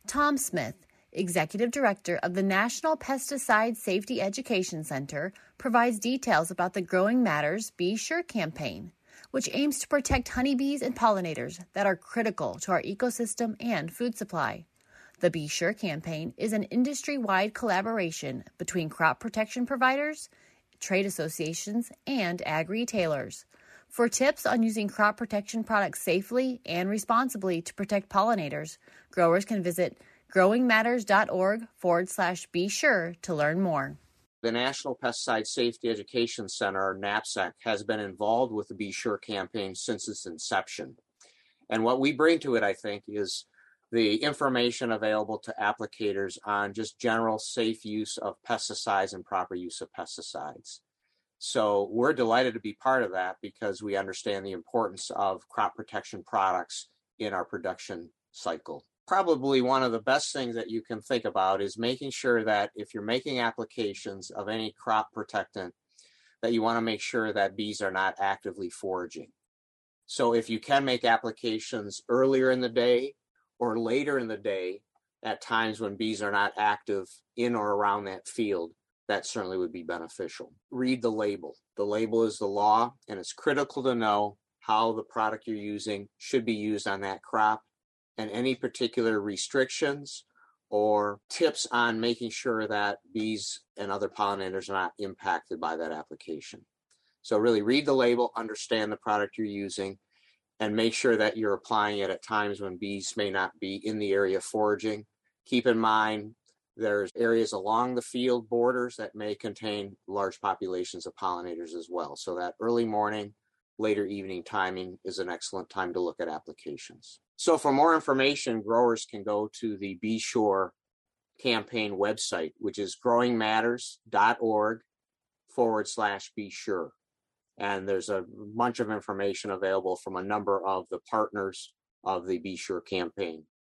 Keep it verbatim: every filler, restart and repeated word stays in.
Tom Smith, Executive Director of the National Pesticide Safety Education Center, provides details about the Growing Matters Be Sure campaign, which aims to protect honeybees and pollinators that are critical to our ecosystem and food supply. The Be Sure campaign is an industry-wide collaboration between crop protection providers, trade associations, and ag retailers. For tips on using crop protection products safely and responsibly to protect pollinators, growers can visit growingmatters.org forward slash be sure to learn more. The National Pesticide Safety Education Center, or NAPSEC, has been involved with the Be Sure campaign since its inception. And what we bring to it, I think, is the information available to applicators on just general safe use of pesticides and proper use of pesticides. So we're delighted to be part of that because we understand the importance of crop protection products in our production cycle. Probably one of the best things that you can think about is making sure that if you're making applications of any crop protectant, that you want to make sure that bees are not actively foraging. So if you can make applications earlier in the day or later in the day at times when bees are not active in or around that field, that certainly would be beneficial. Read the label. The label is the law, and it's critical to know how the product you're using should be used on that crop, and any particular restrictions or tips on making sure that bees and other pollinators are not impacted by that application. So really read the label, understand the product you're using, and make sure that you're applying it at times when bees may not be in the area foraging. Keep in mind, there's areas along the field borders that may contain large populations of pollinators as well. So that early morning, later evening timing is an excellent time to look at applications. So for more information, growers can go to the Be Sure campaign website, which is growingmatters.org forward slash be sure. And there's a bunch of information available from a number of the partners of the Be Sure campaign.